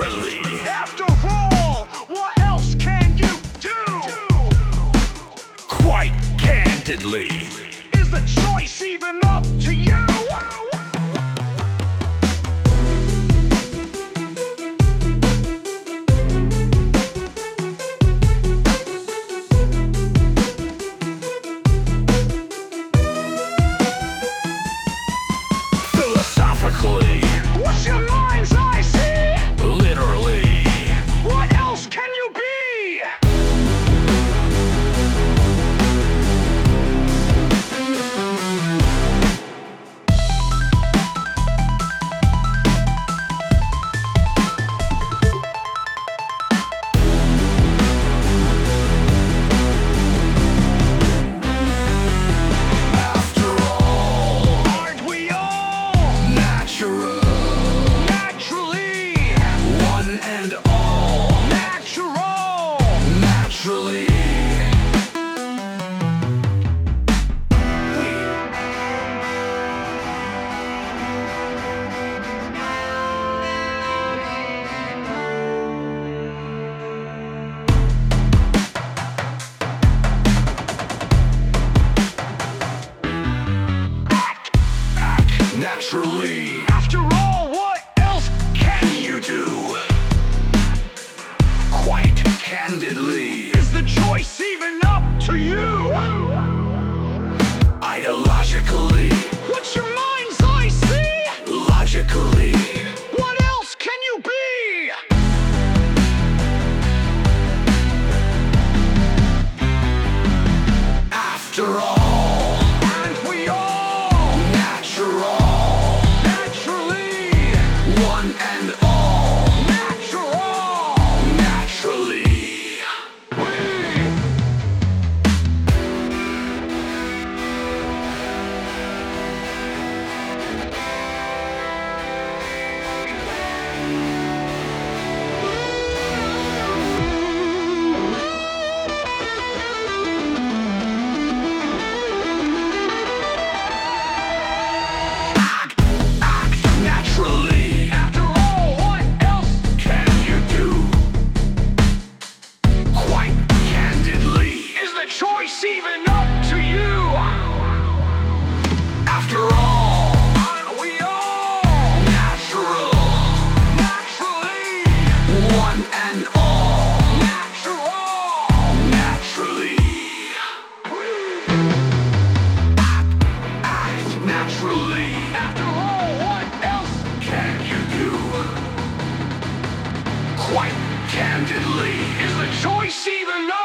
naturally. After all, what else can you do? Quite candidly. Is the choice even up to you? Philosophically. What's your mind's eye see? Literally. What else can you be? Naturally. Naturally. After all, what else can you do? Quite candidly. Is the choice even up to you? Ideologically. What's your mind's eye see? Logically. What else can you be? After all, And we all natural. naturally One and all. natural. Naturally. Naturally. After all, what else? Can you do? Quite candidly. Is the choice even up to you? After all, And we all natural. naturally One and all. natural. Naturally. Act naturally. After all, what else? Can you do? Quite candidly. Is the choice even up